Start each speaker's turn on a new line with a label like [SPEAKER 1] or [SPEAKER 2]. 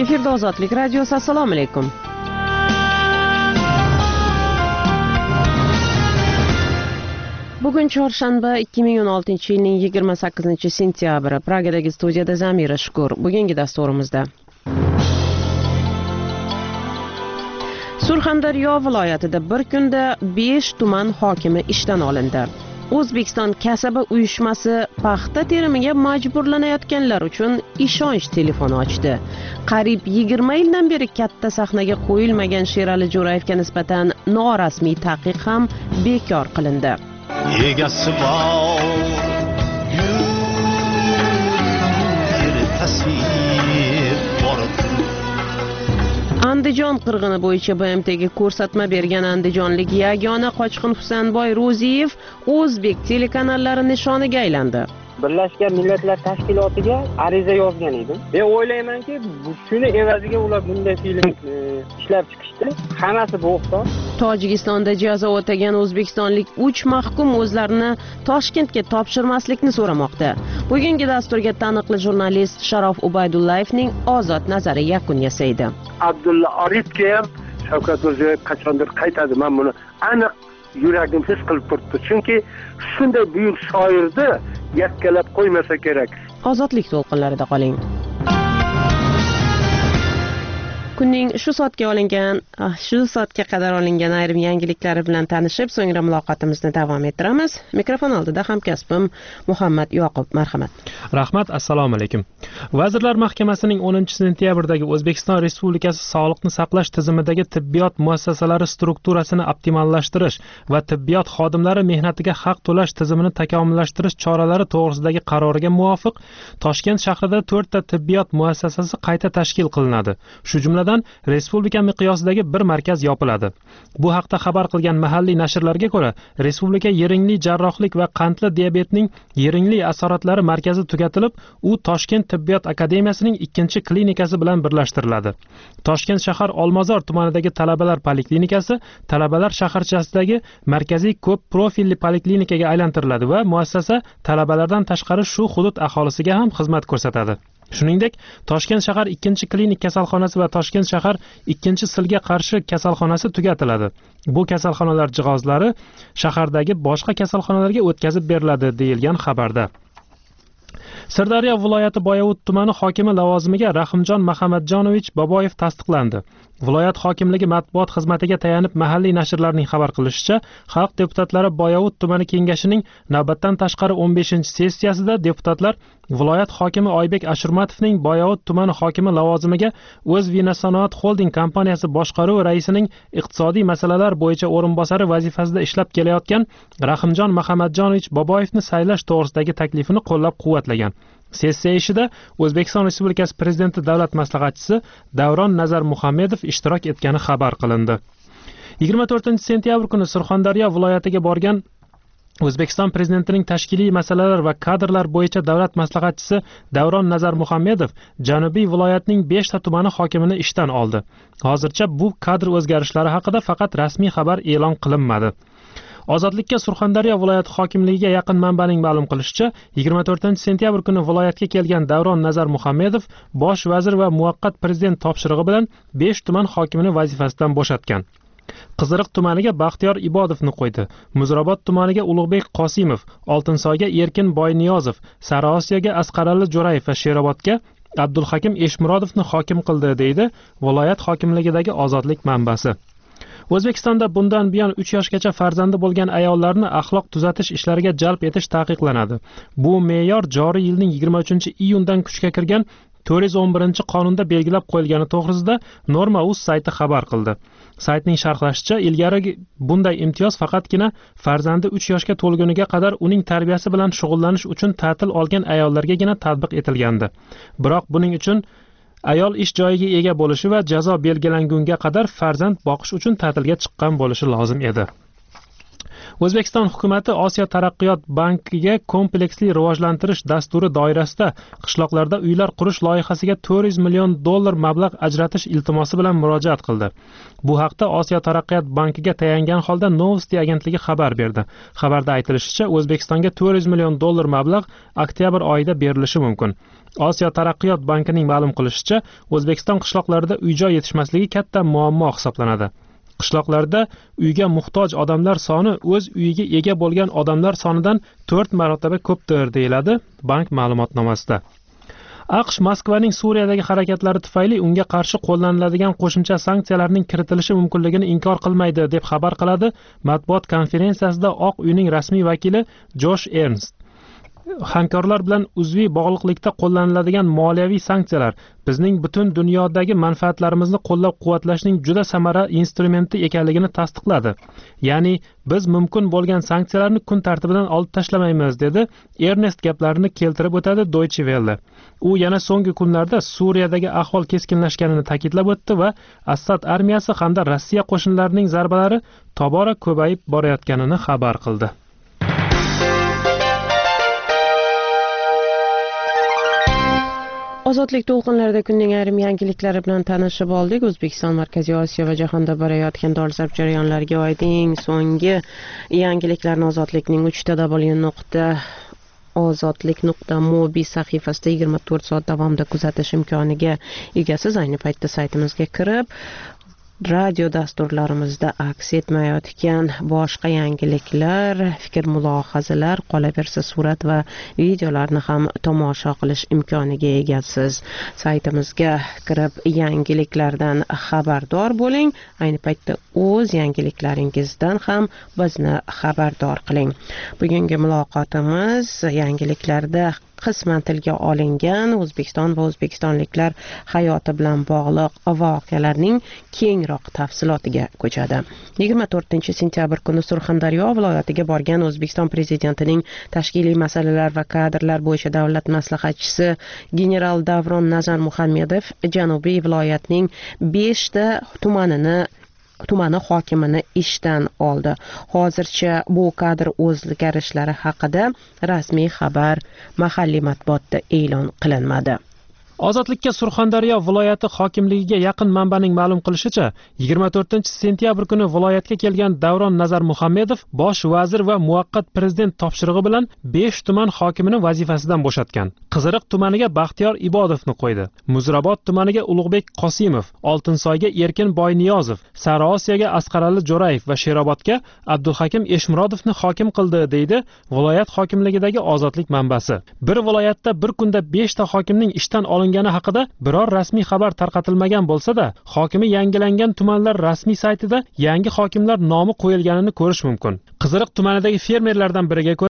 [SPEAKER 1] Efirda Ozodlik radiosi. Assalomu alaykum. Bugun chorshanba 2016-yilning 28-sentyabri. Pragadagi studiyada Zamira Shukur. Bugungi dasturimizda Surxondaryo viloyatida bir kunda 5 tuman hokimi ishdan olindi. O'zbekiston kasaba uyushmasi paxta terimiga majburlanayotganlar uchun ishonch telefoni ochdi. Qariyb 20 yildan beri katta sahnaga qo'yilmagan Sherali Jo'rayevga nisbatan norasmiy taqiq ham bekor qilindi.
[SPEAKER 2] Egasi bor yuri tasvir bor.
[SPEAKER 1] Andijon qirg'ini bo'yicha BMTga ko'rsatma bergan andijonlik yagona qochqin Husanboy Ro'ziyev o'zbek telekanallari nishoniga aylandi.
[SPEAKER 3] Birlashgan Millatlar Tashkilotiga ariza yozgan edim. O'ylaymanki, shuni evaziga ular bunday film ishlab chiqishdi. Hammasi bo'xton.
[SPEAKER 1] Tojikistonda jazo o'tagan o'zbekistonlik 3 mahkum o'zlarini Toshkentga topshirmaslikni so'ramoqda. Bugungi dasturga taniqli jurnalist Sharof Ubaydullayevning ozod nazari yakun yasaydi.
[SPEAKER 4] Abdulla Aripga ham Shavkat Mirziyoyev qachondir qaytadi. Men buni aniq yuragim his qilib turibdi. Chunki shunday buyuk shoirni yakkalab qo'ymasa kerak.
[SPEAKER 1] Ozodlik to'lqinlarida qoling. Kunning shu soatga qadar olingan ayrim yangiliklari bilan tanishib, so'ngra muloqotimizni davom ettiramiz. Mikrofon oldida hamkasbim Muhammad Yoqub, marhamat.
[SPEAKER 5] Rahmat, assalomu alaykum. Vazirlar Mahkamasining 10-sentyabrdagi O'zbekiston Respublikasi Sog'liqni saqlash tizimidagi tibbiyot muassasalari strukturasini optimallashtirish va tibbiyot xodimlari mehnatiga haq to'lash tizimini takomillashtirish choralari to'g'risidagi qaroriga muvofiq Toshkent shahrida 4 ta tibbiyot muassasasi qayta tashkil qilinadi. Shu jumladan respublika miqyosidagi bir markaz yopiladi. Bu haqda xabar qilgan mahalliy nashrlarga ko'ra, respublika yiringli jarrohlik va qandli diabetning yiringli asoratlari markazi tugatilib, u Toshkent tibbiyot akademiyasining 2-klinikasi bilan birlashtiriladi. Toshkent shahar Olmazor tumanidagi talabalar poliklinikasi talabalar shaharchasidagi markaziy ko'p profilli poliklinikaga aylantiriladi va muassasa talabalardan tashqari shu hudud aholisiga ham xizmat ko'rsatadi. Shuningdek, Toshkent shahar 2-klinik kasalxonasi va Toshkent shahar 2-silga qarshi kasalxonasi tugatiladi. Bu kasalxonalar jihozlari shahardagi boshqa kasalxonalarga o'tkazib beriladi, deyilgan xabarda. Sirdaryo viloyati Boyovut tumani hokimi lavozimiga Rahimjon Mahamadjonovich Boboyev tasdiqlandi. Viloyat hokimligi matbuot xizmatiga tayanib mahalliy nashrlarning xabar qilishicha, xalq deputatlari Boyovut tumani kengashining navbatdan tashqari 15-sessiyasida deputatlar viloyat hokimi Oybek Ashurmatovning Boyovut tumani hokimi lavozimiga o'z Vinasanoat Holding kompaniyasi boshqaruvi raisining iqtisodiy masalalar bo'yicha o'rinbosari vazifasida ishlab kelayotgan Rahimjon Mahamadjonovich Boboyevni saylash to'g'risidagi taklifini qo'llab-quvvatlagan. Sessiya ishida O'zbekiston Respublikasi Prezidenti davlat maslahatchisi Davron Nazar Muhammedov ishtirok etgani xabar qilindi. 24-sentyabr kuni Surxondaryo viloyatiga borgan O'zbekiston Prezidentining tashkiliy masalalar va kadrlar bo'yicha davlat maslahatchisi Davron Nazar Muhammedov Janubiy viloyatning 5 ta tumani hokimini ishdan oldi. Hozircha bu kadr o'zgarishlari haqida faqat rasmiy xabar e'lon qilinmadi. Ozodlikka Surxondaryo viloyati hokimligiga yaqin manbaning ma'lum qilishicha, 24-sentyabr kuni viloyatga kelgan Davron Nazar Muhammedov bosh vazir va muvaqqat prezident topshirig'i bilan 5 tuman hokimini vazifasidan bo'shatgan. Qiziriq tumaniga Baxtiyor Ibodovni qo'ydi. Muzrabot tumaniga Ulug'bek Qosimov, Oltinsoyga Erkin Boyniyozov, Sariosiyoga Asqarali Jo'rayev va Sherobodga Abdulhakim Eshmurodovni hokim qildi, deydi viloyat hokimligidagi Ozodlik manbasi. O'zbekistonda bundan buyon 3 yoshgacha farzandi bo'lgan ayollarni axloq tuzatish ishlariga jalb etish taqiqlanadi. Bu me'yor joriy yilning 23-iyundan kuchga kirgan 411-qonunda belgilab qo'yilgani to'g'risida Norma.uz sayti xabar qildi. Saytning sharhlashicha, ilgari bunday imtiyoz faqatgina farzandi 3 yoshga to'lguniga qadar uning tarbiyasi bilan shug'ullanish uchun ta'til olgan ayollargagina tatbiq etilgandi. Biroq buning uchun ayol ish joyiga ega bo'lishi va jazo belgilangunga qadar farzand boqish uchun ta'tilga chiqqan bo'lishi lozim edi. O'zbekiston hukumatı Osiyo taraqqiyot bankiga kompleksli rivojlantirish dasturi doirasida qishloqlarda uylar qurish loyihasiga $400 million mablag' ajratish iltimosi bilan murojaat qildi. Bu haqda Osiyo taraqqiyot bankiga tayangan holda Novosti agentligi xabar berdi. Xabarda aytilishicha, O'zbekistonga $400 million mablag' oktyabr oyida berilishi mumkin. Osiyo taraqqiyot bankining ma'lum qilishicha, O'zbekiston qishloqlarida uy-joy yetishmasligi katta muammo hisoblanadi. Qishloqlarda uyga muhtoj odamlar soni o'z uyiga ega bo'lgan odamlar sonidan 4 marotaba ko'pdir, deyiladi bank ma'lumotnomasida. AQSh Moskvaning Suriyadagi harakatlari tufayli unga qarshi qo'llaniladigan qo'shimcha sanksiyalarning kiritilishi mumkinligini inkor qilmaydi, deb xabar qiladi matbuot konferensiyasida Oq uyning rasmiy vakili Josh Ernst. Hamkorlar bilan uzviy bog'liqlikda qo'llaniladigan moliyaviy sanksiyalar bizning butun dunyodagi manfaatlarimizni qo'llab-quvvatlashning juda samarali instrumenti ekanligini tasdiqladi. Ya'ni biz mumkin bo'lgan sanksiyalarni kun tartibidan olib tashlamaymiz, dedi Ernest gaplarini keltirib o'tadi Deutsche Welle. U yana so'nggi kunlarda Suriyadagi ahvol keskinlashganini ta'kidlab o'tdi va Assad armiyasi hamda Rossiya qo'shinlarining zarbalari tobora ko'payib borayotganini xabar qildi.
[SPEAKER 1] Ozodlik to'lqinlarida kunning ayrim yangiliklari bilan tanishib oldik. O'zbekiston, Markaziy Osiyo va jahonda borayotgan dolzarb jarayonlarga oid eng so'nggi yangiliklarni Ozodlikning 3w.ozodlik.mobi sahifasida 24 soat davomida kuzatish imkoniga egasiz. Ayni paytda saytimizga kirib, radio dasturlarimizda aks etmayotgan boshqa yangiliklar, fikr-mulohazalar, qolaversa surat va videolarni ham tomosha qilish imkoniga egasiz. Saytimizga kirib yangiliklardan xabardor bo'ling. Ayni paytda o'z yangiliklaringizdan ham bizni xabardor qiling. Bugungi muloqotimiz yangiliklarda qisman tilga olingan O'zbekiston va o'zbekistonliklar hayoti bilan bog'liq voqealarning kengroq tafsilotiga ko'chadi. 24 sentyabr kuni Surxondaryo viloyatiga borgan O'zbekiston prezidentining tashkiliy masalalar va kadrlar bo'yicha davlat maslahatchisi general Davron Nazar Muhammedov Janubiy viloyatning 5 ta tumani hokimini ishdan oldi. Hozircha bu kadr o'zgarishlari haqida rasmiy xabar mahalliy matbuotda e'lon qilinmadi.
[SPEAKER 5] Ozodlikka Surxondaryo viloyati hokimligiga yaqin manbaning ma'lum qilishicha, 24 sentyabr kuni viloyatga kelgan Davron Nazar Muhammedov bosh vazir va muvaqqat prezident topshirig'i bilan 5 tuman hokimini vazifasidan bo'shatgan. Qiziriq tumaniga Baxtiyor Ibodovni qo'ydi. Muzrabot tumaniga Ulug'bek Qosimov, Oltinsoyga Erkin Boyniyozov, Sariosiyoga Asqarali Jo'rayev va Sherobodga Abdulhakim Eshmurodovni hokim qildi, deydi viloyat hokimligidagi Ozodlik manbasi. Bir viloyatda bir kunda 5 ta hokimning ishdan olingani haqida biror rasmiy xabar tarqatilmagan bo'lsa-da, hokimi yangilangan tumanlar rasmiy saytida yangi hokimlar nomi qo'yilganini ko'rish mumkin. Qiziriq tumanidagi fermerlardan biriga